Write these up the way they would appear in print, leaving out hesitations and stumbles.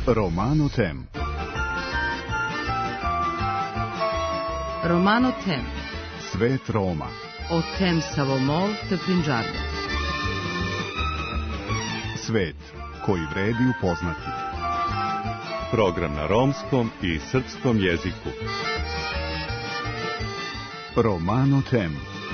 Romano Tem. Romano Tem. Svet Roma. O tem Savomol te Punjabia. Svet koji vredi upoznati. Program na romskom i srpskom jeziku. Romano Tem.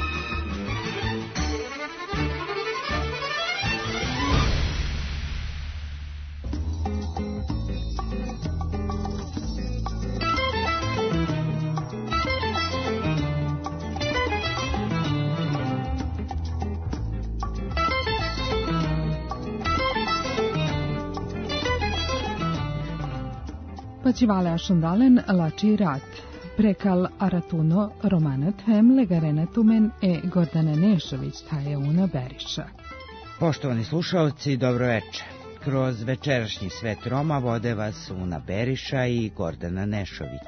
Pacivale Ašundalen lači rat. Prekal Aratuno, Romana Tem, Legarena Tumen e Gordana Nešović taje una Beriša. Poštovani slušalci, dobro večer. Kroz večerašnji svet Roma vode vas Una Beriša i Gordana Nešović.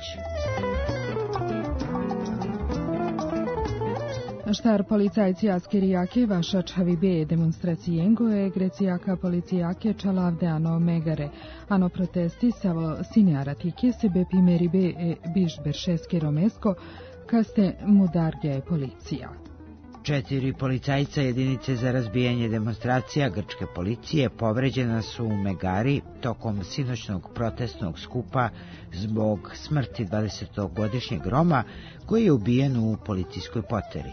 Štar policajci askirijake vašačavi be demonstracijengo e grecijaka policijake čalavdeano megare, ano protesti savo sinearatike sebe primeri be e biš beršeske romesko, kaste mudarge policija. 4 policajca jedinice za razbijanje demonstracija grčke policije povređena su u Megari tokom sinoćnog protestnog skupa zbog smrti 20-godišnjeg Roma koji je ubijen u policijskoj poteri.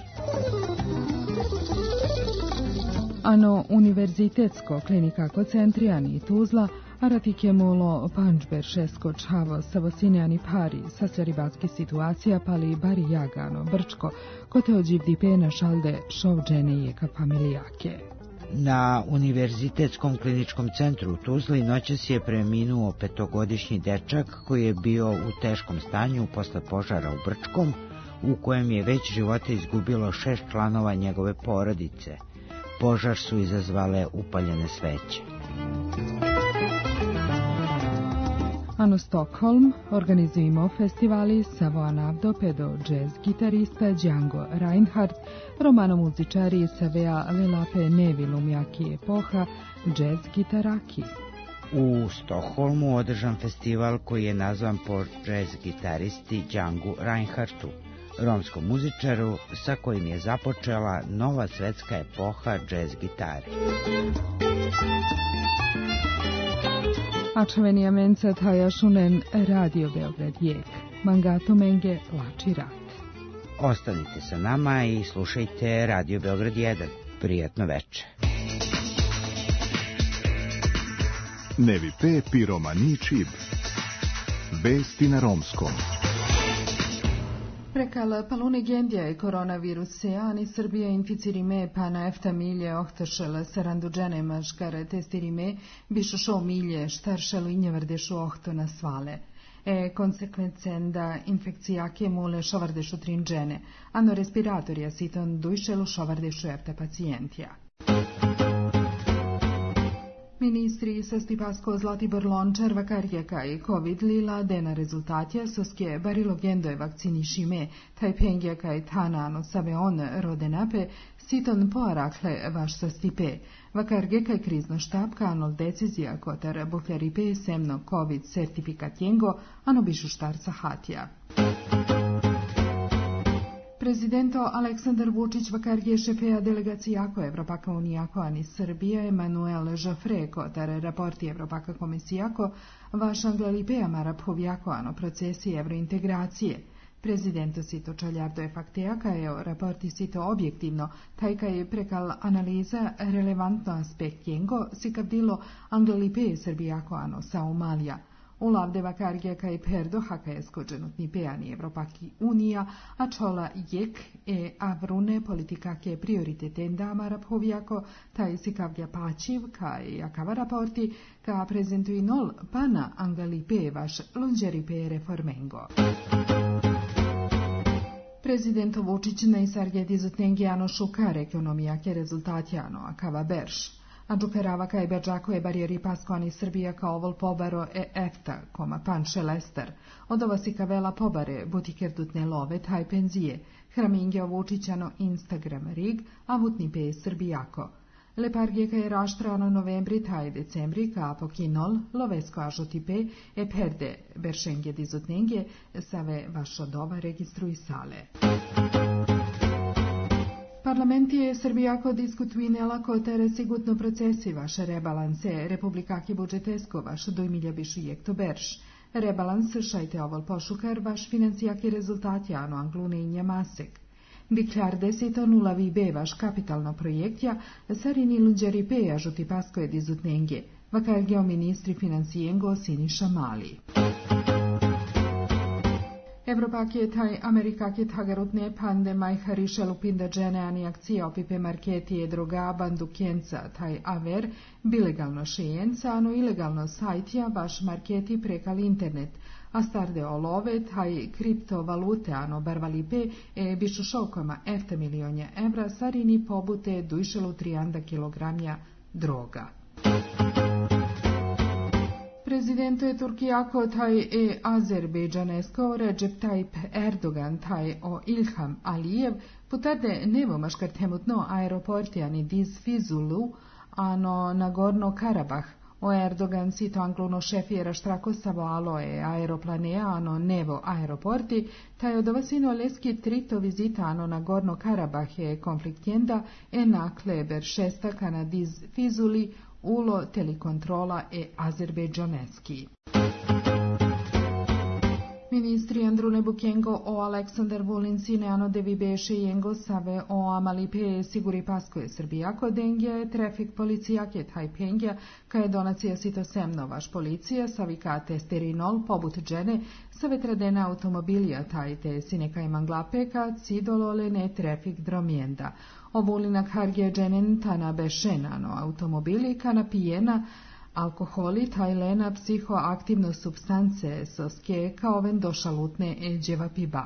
Ano univerzitetsko klinikako centrijani Tuzla aratike mulo pančberšesko čavo savosineani pari sa ribatski situacija pali bari jagano brčko kote ođivdi pena šalde šovđene jeka familijake. Na Univerzitetskom kliničkom centru u Tuzli noćas je preminuo 5-godišnji dečak koji je bio u teškom stanju posle požara u Brčkom, u kojem je već života izgubilo 6 članova njegove porodice. Požar su izazvale upaljene sveće. Ano Stockholm organizujemo festivali Savo Anavdo pedo jazz gitarista Django Reinhardt, romano muzičari Savea Velape Nevilumjaki epoha, jazz gitaraki. U Stokholmu održan festival koji je nazvan po jazz gitaristi Djangu Reinhardtu, romskom muzičaru sa kojim je započela nova svetska epoha jazz gitare. Ačavenija menca taja šunen Radio Beograd jek. Mangato menge lači rat. Ostanite sa nama i slušajte Radio Beograd 1. Prijatno večer. Nevi pe piromani čib. Vesti na romskom. Prekal palune gendija i koronaviruse, ani Srbija inficirime pa na efta milje ohtašel saranduđene maškare testirime bišo šo milje štaršelu i njevrdešu ohto na svale. Konsekvencenda infekcijake mule šovardešu trinđene, ano respiratorija siton dujšelu šovardešu efta pacijentija. Ministri sa Stipasko Zlatibor Lončar vakarjeka i COVID lila dena rezultatja soske barilogendoje vakcinišime taj pengjaka i tanano sabe on rodenape siton poarakle vaš sa stipe. Vakarjeka i krizno štabka anol decizija kotar bukljaripe semno COVID certifikatjengo ano bišu štarca hatija. Prezidento Aleksandar Vučić vakarje šefeja delegacijako Evropaka unijako ani Srbija Emanuel Žofre kotar raporti Evropaka komisijako vaš anglalipeja maraphovjako ano procesi evrointegracije. Prezidento sito čaljavdo je faktejaka je raporti sito objektivno, tajka je prekal analiza relevantno aspekt jengo sikavdilo anglalipeje Srbijako ano Saumalija. Ulavde vakarje kaj perdo hakajesko dženutni pejani Evropaki unija, a čola jek avrune politikake prioritetenda maraphovjako, taj sikavlja pačiv kaj akava raporti, ka prezentui nol pana angalipe vaš lunđeripe reformengo. Prezidento Vučić najsargje dizutnengiano šukar ekonomijake rezultatjano akava berš. A džuperava kaj beđako je barijeri paskoani Srbija kao ovol pobaro efta, koma panše lester. Odova si kavela pobare, butikerdutne love, taj penzije. Hramingeo Vučićano Instagram rig, a vutni pe Srbijako. Le parghe che rastrano novembri tai decembri ca pochinol lovesco ajotipe e perde beršengje dizutnengje save vašodova registruisale. Parlamenti Srbijako diskutuinela kotere sigutno procesi vaše rebalanse republikaki budžetesko vaš 2021 berš. Rebalans šajte ovol pošukar vaš financijaki rezultati ano anglune i njamasek. Diklardesito nulavi be vaš kapitalno projektja sarini lunđeri pe ažuti paskoje dizutnenge, vakar geoministri financijengo Siniša Mali. Evropake taj Amerikake tagarutne pande majhariše lupinda džene ani akcija opipe marketije droga bandu kjenca taj aver bilegalno šejenca ano ilegalno sajtja vaš marketi prekal internet, a starde olove taj kriptovalute ano barvalipe bišu šokoma efta milionja evra sarini pobute dujšelu 300 kilogramja droga. Prezidento je Turkijako taj Azerbejdžanesko Recep Tayyip Erdogan taj o Ilham Alijev potade nevo maškartemutno aeroportijani diz Fizulu ano Nagorno Karabah o Erdogan sito angluno šefijera štrakosavo aloe aeroplanea ano nevo aeroporti taj odovasino leski trito vizita ano Nagorno Karabah je konfliktjenda nakle beršesta kana diz Fizuli ulo telekontrola Azerbejdžaneski. Ministri Andrune Bukengo o Aleksandar Vulin Sineano devi beše jengo save o amalipe siguri paskoje Srbijako dengje trafik policijake taj pengja kaje donacija sito semno vaš policija savika testerinol pobut džene save tradena automobilija taj te sineka imanglapeka cidolole ne trafik dromjenda. Ovulinak hargje dženen tana bešenano automobili kana pijena alkoholi tajlena psihoaktivno substance soske kao ven došalutne dževa piba.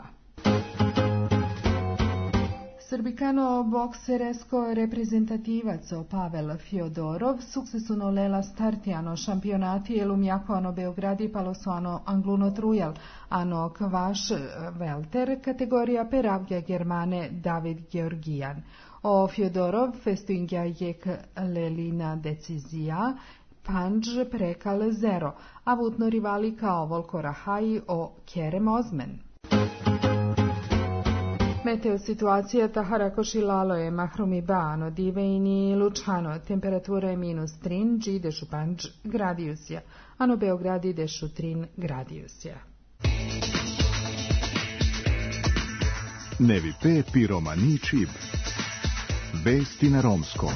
Srbikano bokseresko reprezentativaco Pavel Fjodorov sukcesuno lela startijano šampionati elum jako ano Beogradi palosu ano angluno trujal ano kvaš velter kategorija peravgja germane David Georgijan. O Fjodorov festuingja jek lelina decizija Panđ prekal zero, a vutno rivali kao Volko Rahaji o Kerem Ozmen. Meteo situacija Taharakoši Laloje, Mahrumi Bano, Divejni Lučano, temperatura je -3, G dešu Panđ gradijusja, ano Beogradi dešu 3 gradijusja. Nevi pe piromani čib. Vesti na romskom.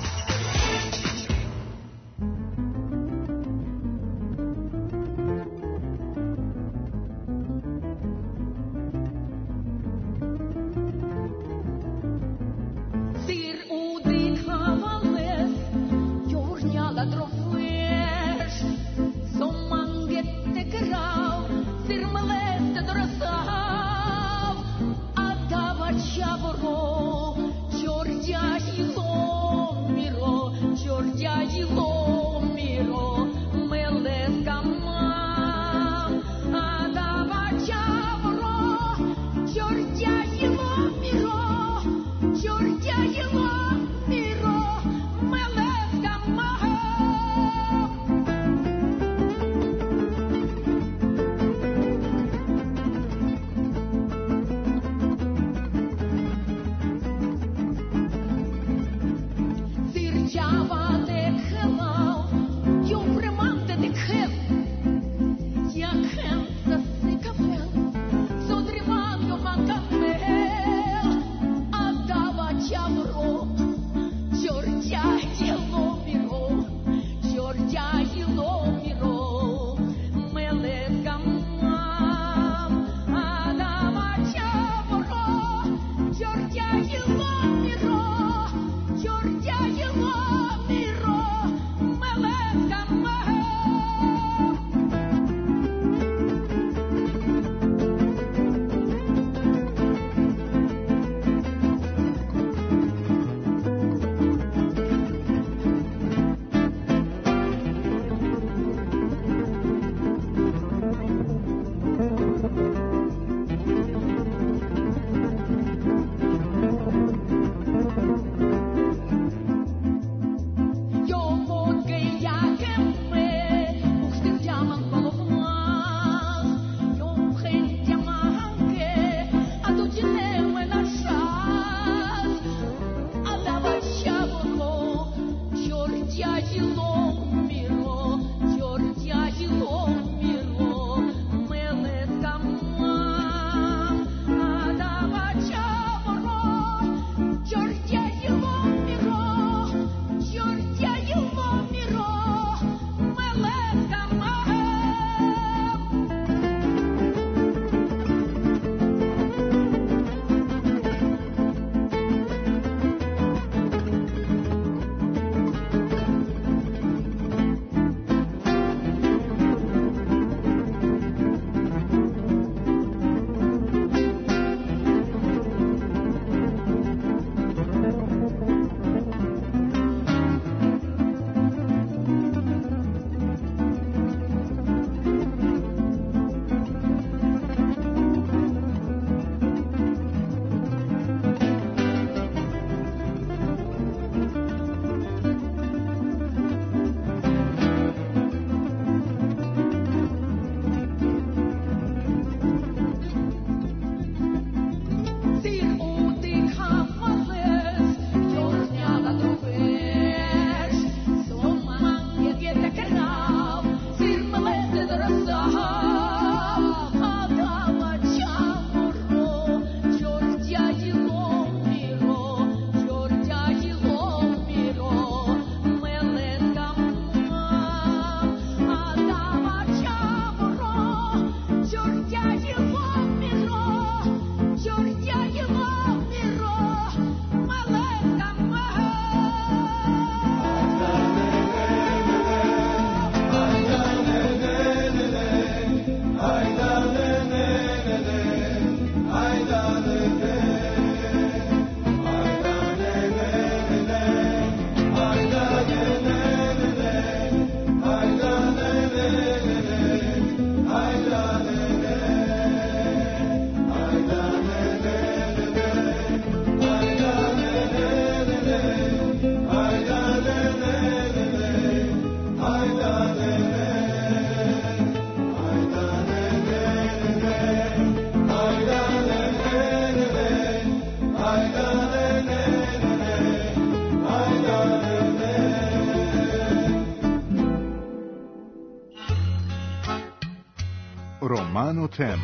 Romano Tem.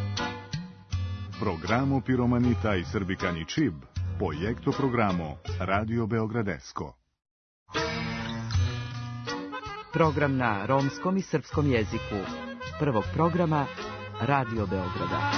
Programo Piromanita i Srbikani Čib, projekto programo Radio Beogradesko. Program na romskom i srpskom jeziku. Prvog programa Radio Beograda.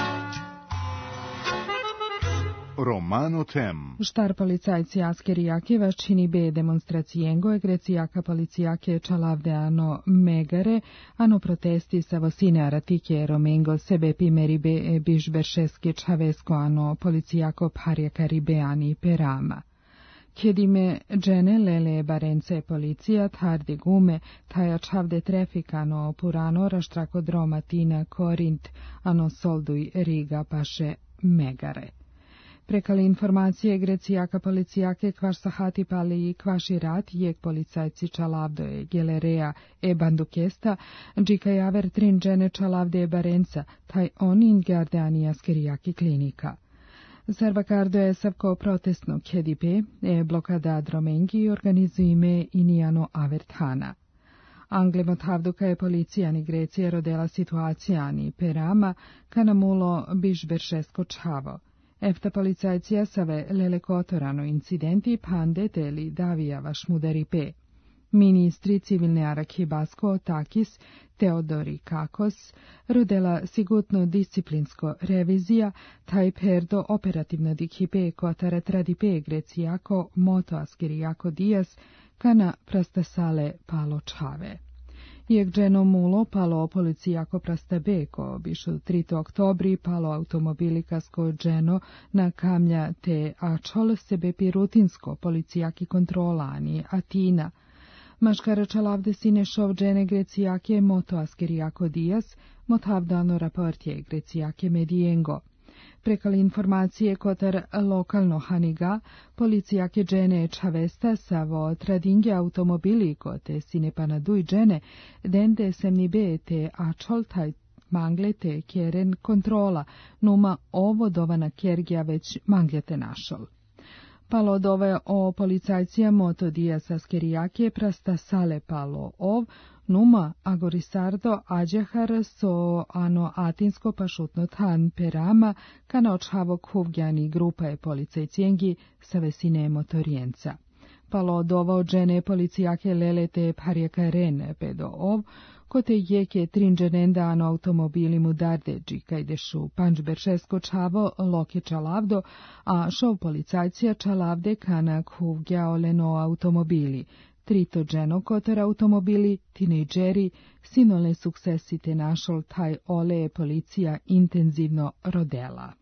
Romano Tem. Štar policajci askeri Jakeva čini be demonstracijengo e grecijaka policijake čalavde ano megare, ano protesti sa vosine aratike romengo sebe pimeribe e bišberšeske čavesko ano policijako parjaka ribeani perama. Kjedime džene lele barence policija tarde gume, taja čavde trefik ano purano raštrako dromatina Korint, ano solduj Riga paše megare. Prekali informacije grecijaka policijake kvaš sahati pali i kvaši rat jek policajci čalavdo e gelereja e bandukesta, džika javer trin džene čalavde e barenca, taj onin gardeani askerijaki klinika. Servakardo je savko protestno kjedipe e blokada dromengi organizujime inijano averthana. Anglemo havduka je policijani Grecije rodela situacijani perama kanamulo bišberšesko čavo. Efta policajcija save lelekotorano incidenti pandeteli davijava šmudaripe. Ministri civilne Arakibasko Takis Teodori Kakos rodela sigutno disciplinsko revizija taj perdo operativno dikhipe kotara tradipe grecijako moto askirijako dijas kana prastasale palo čave. Jek dženo mulo palo policijako prastabeko, bišu 3. oktobri palo automobilikasko dženo na kamlja te ačol sebe pi rutinsko policijaki kontrolani Atina. Maškara čalavde sine šov džene grecijake moto askirijako dijas, motavdano raportje grecijake medijengo. Prekali informacije kotar lokalno haniga, policijake džene čavesta savo tradinge automobili kote sine panaduj džene, dende semni be te ačol taj mangle te kjeren kontrola, numa ovo dovana kjergija već manglete našol. Palo dove o policajcija moto dijas askerijake prasta sale palo ov, numa agorisardo ađehar so ano atinsko pašutno tan perama kana očhavog huvgjani grupa je policajcijengi sa vesine motorijenca. Palo dova džene policijake lelete parjaka ren pedo ov, kote jeke trinđenenda ano automobili mu dardeđi kajdešu pančberšesko čavo loke čalavdo, a šov policajcija čalavde kana huvgja oleno automobili. Trito dženo kotar automobili, tinejdžeri, sinole suksesite našol taj ole je policija intenzivno rodela.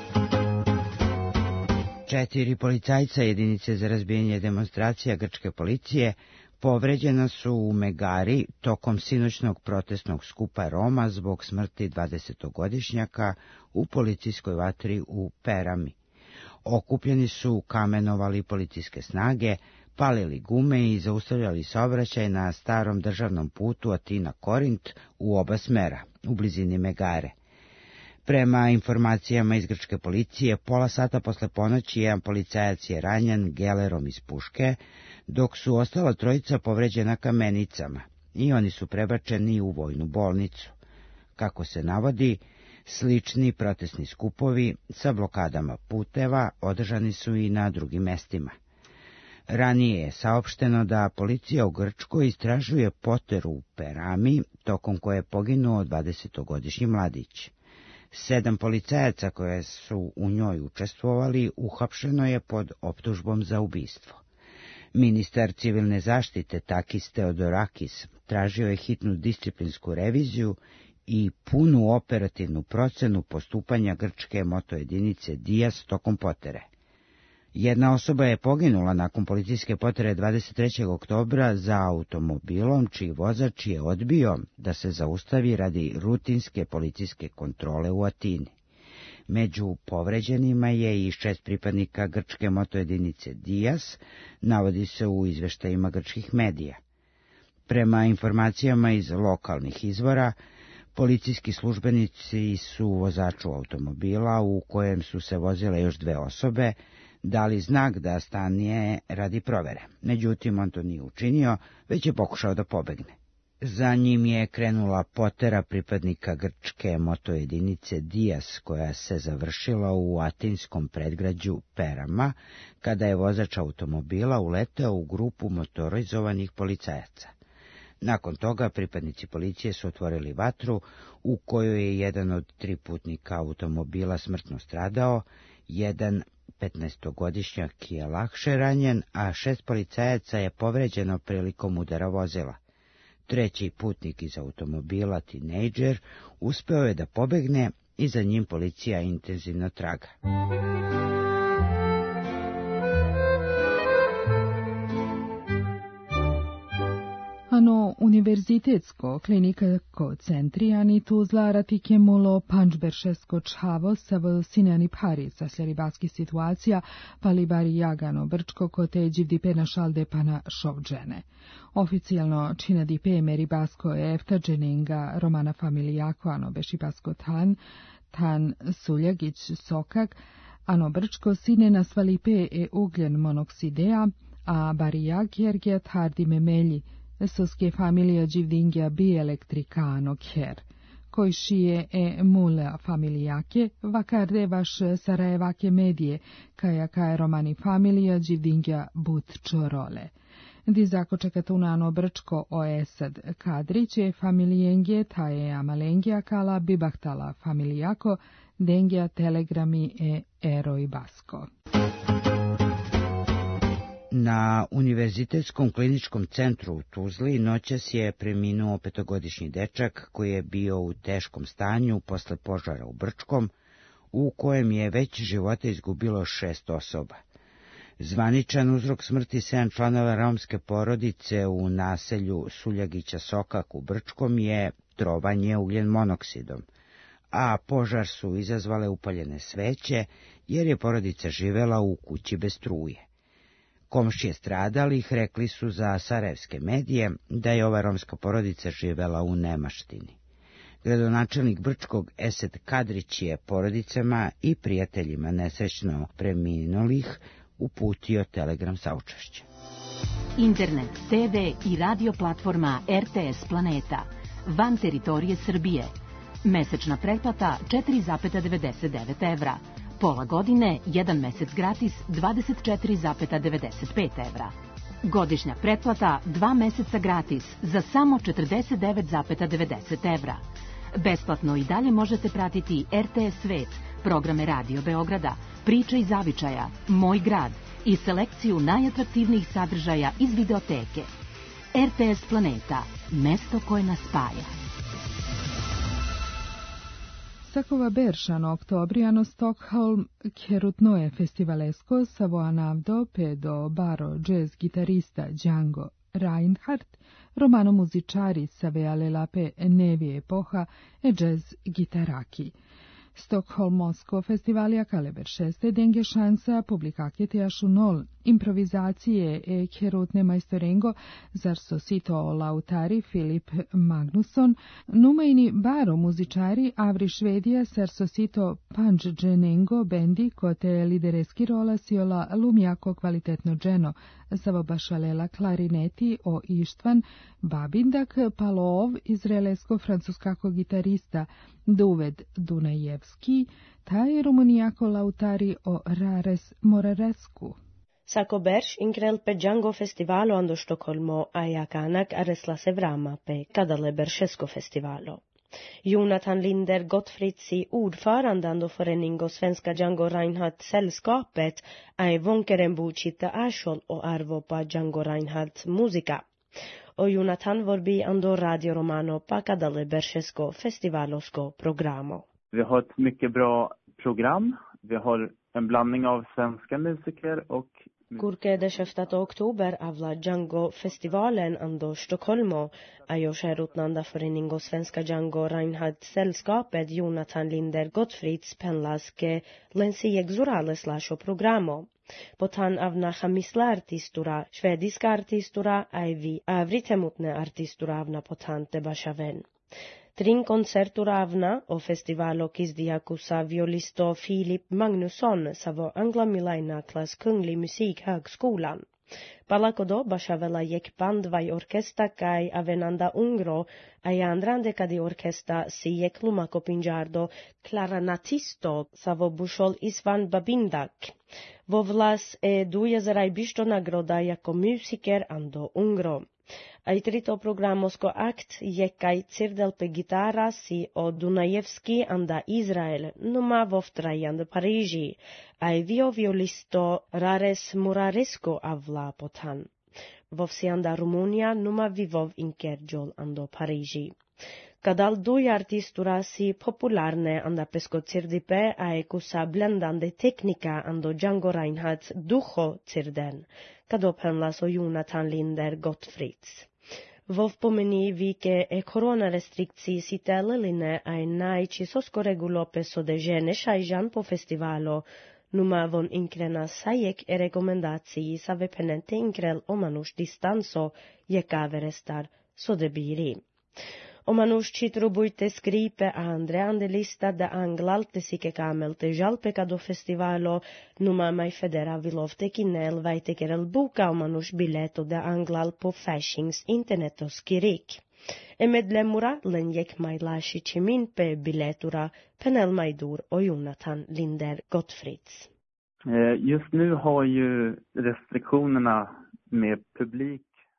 4 policajca jedinice za razbijanje demonstracija grčke policije povređena su u Megari tokom sinoćnog protestnog skupa Roma zbog smrti 20-godišnjaka u policijskoj vatri u Perami. Okupljeni su kamenovali policijske snage, palili gume i zaustavljali saobraćaj na starom državnom putu Atina-Korint u oba smera, u blizini Megare. Prema informacijama iz grčke policije, pola sata posle ponoći jedan policajac je ranjen gelerom iz puške, dok su ostala trojica povređena kamenicama i oni su prebačeni u vojnu bolnicu. Kako se navodi, slični protestni skupovi sa blokadama puteva održani su i na drugim mestima. Ranije je saopšteno da policija u Grčkoj istražuje poteru u Perami, tokom koje je poginuo 20-godišnji mladić. 7 policajaca koje su u njoj učestvovali uhapšeno je pod optužbom za ubistvo. Ministar civilne zaštite Takis Teodorakis tražio je hitnu disciplinsku reviziju i punu operativnu procenu postupanja grčke motojedinice Dijas tokom potere. Jedna osoba je poginula nakon policijske potere 23. oktobra za automobilom čiji vozač je odbio da se zaustavi radi rutinske policijske kontrole u Atini. Među povređenima je i 6 pripadnika grčke motojedinice Dijas, navodi se u izveštajima grčkih medija. Prema informacijama iz lokalnih izvora, policijski službenici su vozaču automobila u kojem su se vozile još 2 osobe dali znak da stanje radi provere. Međutim, on to nije učinio, već je pokušao da pobegne. Za njim je krenula potera pripadnika grčke motojedinice Dias, koja se završila u atinskom predgrađu Perama, kada je vozač automobila uleteo u grupu motorizovanih policajaca. Nakon toga pripadnici policije su otvorili vatru, u kojoj je jedan od 3 putnika automobila smrtno stradao, jedan 15-godišnjak je lakše ranjen, a 6 policajaca je povređeno prilikom udara vozila. 3. putnik iz automobila, tinejdžer, uspeo je da pobegne i za njim policija intenzivno traga. Ano univerzitetsko klinikako centrijani Tuzla ratikjemulo pančberšesko čhavo sa v sinjani pari sa sljeribatski situacija pali bari jagano brčko kote dživdipe na šalde pana šovđene. Oficijalno čina dipe meribasko efta dženinga romana familijako ano bešibasko tan suljagić sokak, ano brčko sine na svalipe ugljen monoksidea, a bari jag jerget hardi memelji, soske familija dživdingja bi elektrikano kjer, koji šije mula familijake, vakarde vaš sarajevake medije, kaja romani familija dživdingja but čorole. Dizako čekatunano brčko oesad kadriće familijengje taje amalengja kala bibahtala familijako, dengja telegrami eroj basko. Na Univerzitetskom kliničkom centru u Tuzli noćas je preminuo 5-godišnji dečak koji je bio u teškom stanju posle požara u Brčkom, u kojem je već života izgubilo 6 osoba. Zvaničan uzrok smrti 7 članova romske porodice u naselju Suljagića Sokak u Brčkom je trovanje ugljen monoksidom, a požar su izazvale upaljene sveće jer je porodica živela u kući bez struje. Komšije stradalih rekli su za sarajevske medije da je ova romska porodica živela u nemaštini. Gradonačelnik Brčkog Esed Kadrić je porodicama i prijateljima nesrećno preminulih uputio telegram saučešća. Internet, TV i radio platforma RTS Planeta van teritorije Srbije. Mesečna pretplata 4,99 evra. Pola godine, 1 mesec gratis, 24,95 evra. Godišnja pretplata, 2 meseca gratis, za samo 49,90 evra. Besplatno i dalje možete pratiti RTS Svet, programe Radio Beograda, Priče iz Zavičaja, Moj grad i selekciju najatraktivnijih sadržaja iz videoteke. RTS Planeta, mesto koje nas spaja. Sakova beršano oktobrijano Stockholm kjerutnoje festivalesko savoanavdo pedo baro jazz gitarista Django Reinhardt, romano muzičari saveale lape nevi epoha e jazz gitaraki. Stockholmsko festivalija kaleber 6. denge šansa publikake teašu nol improvizacije e kjerutne majstorengo zar sosito lautari Filip Magnusson, numajni baro muzičari avri Švedija sar sosito panč dženengo bendi kote lidereski rola siola lumjako kvalitetno dženo, savo bašalela klarineti o Ištvan Babindak Palov izraelesko-francuskako gitarista Duved Dunajevski, taj rumunijako lautari o Rares Morarescu. Sako berš inkrel pe Django festivalo ando Stockholmo a jakanak aresla se vrama pe kadale beršesko festivalo. Jonathan Linder Gottfriedsi, ordförande ando föreningo Svenska Django Reinhardt sällskapet, är vonkeren bucita ashol och arvo pa Django Reinhardt muzika. Och Jonathan vorbi ando Radio Romano pa kadale beršesko festivalosko programo. Vi har ett mycket bra program. Vi har en blandning av svenska musiker och Kurke 6. oktober avla Django festivalen ando Stockholmo, a jo skärutnanda föreningo Svenska Django Reinhardt sällskapet Jonathan Linder Gottfrieds penlaske lensi exurales lasho programo. Potan avna hamisla artistura, švediska artistura, aivi avritemutne artistura avna potan te bashaven. Trin koncertura avna o festivalo kizdiakusa violisto Filip Magnusson savo anglamilaina klass Kunglig Musikhögskolan. Palako bashavela jek bandvaj orkesta kaj avenanda ungro, a jandrandë kadi orkesta si jek lumako pinjardo klaranatisto savo bushol Isvan Babindak. Vo vlas 2000 nagroda jako musiker ando ungro. Ai trito programosko akt jekaj cirdel pe gitara si o Dunajevski anda Izrael, numa voftraj anda Parigi, ai violisto Rares Muraresco avla potan. Vovsi anda Rumunia numa vivov inkergjol ando Parigi. Kadal duj artistura si popularne anda pesko cirdipe a kusa blendande teknika ando Django Reinhardt duho cirden, kado penlas o Jonathan Linder Gottfrieds. Vov pomeni vike korona restrikcji si teleline a najči sosko regulo peso de žene šajžan po festivalo, numa von inkrena sajek rekomendaciji sa vepenente inkrel omanuš distanso jekave restar sodebiri. Omanuš citrubujte skripe a Andreande lista da anglalte sike kamelte žalpeka do festivalo, numa mai federa vilovte kinel vajte kerel buka omanuš bileto da anglal po fashings internetos kirik. Emedlemura lenjek mai laši čimin pe biletura penel majdur o Jonathan Linder Gottfrieds. Just nu har ju restriktionerna med publik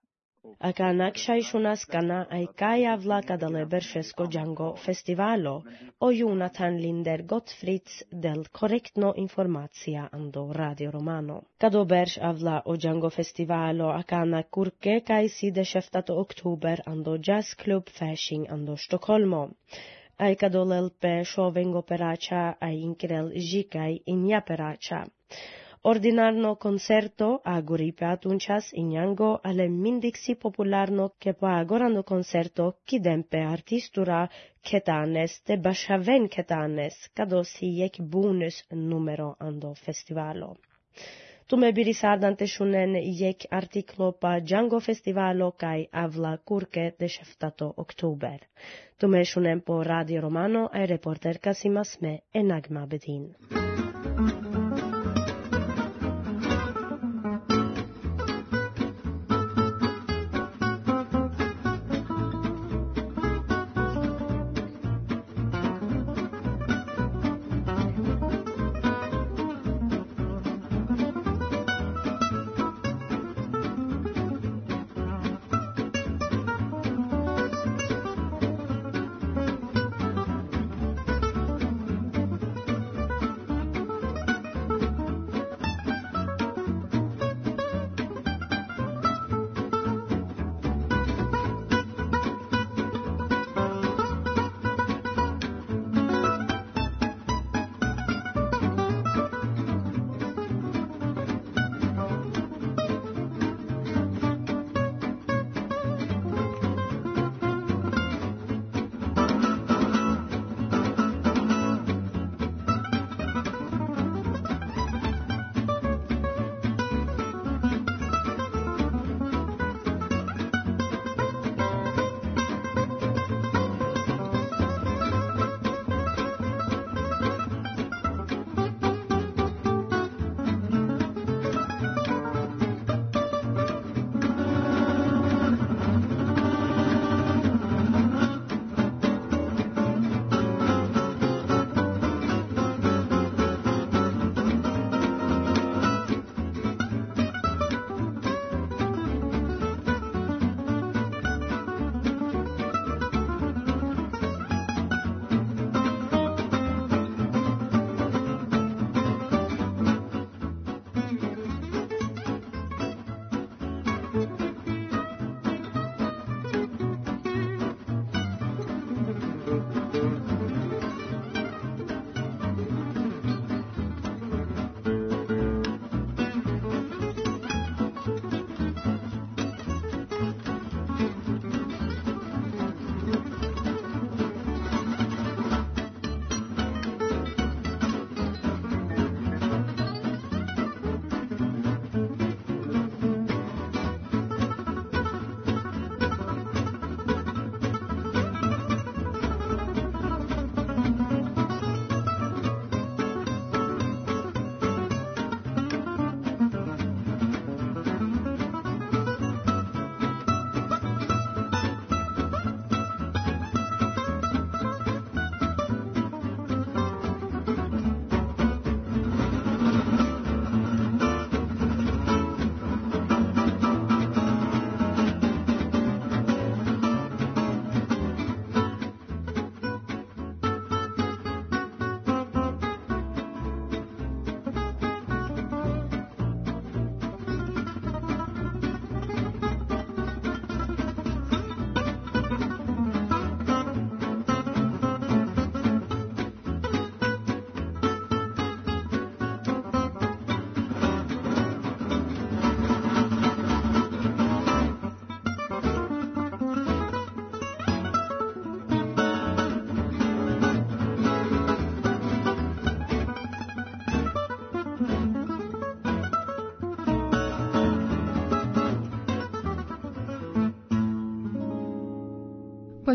Akanak šajšunas kana ai kaja vlaka dale beršesko Django festivalo o Jonathan Linder Gottfrieds del korektno informacija ando Radio Romano. Kado berš avla o Django festivalo akana kurke kai si de 6 oktober ando Jazz Club Fasching ando Stockholmo. Ai kado lelpe shovengo peracha ai inkrel jikai inja peracha. Ordinarno concerto agoripe atunčas injango, ale mindiksi popularno ke po agorano concerto kidempe artistura ketanes te bashaven ketanes, kado si jek bonus numero ando festivalo. Tume birisardante shunen jek artiklo pa Django festivalo kai avla kurke de 7 oktober. Tume shunen po Radio Romano ai reporter Kasimas me Enagma Bedin.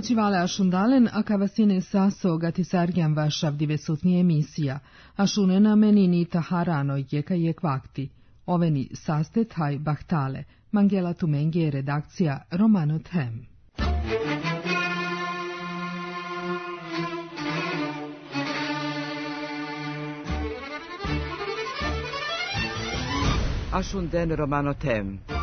Vale ašundalen, akavasine saso gatisargian vašav divesutni emisija, ašunena menini taharano jeka jekvakti, oveni sastet haj bahtale, Mangela Tumengi redakcija Romano Them. Ašunden Romano Them.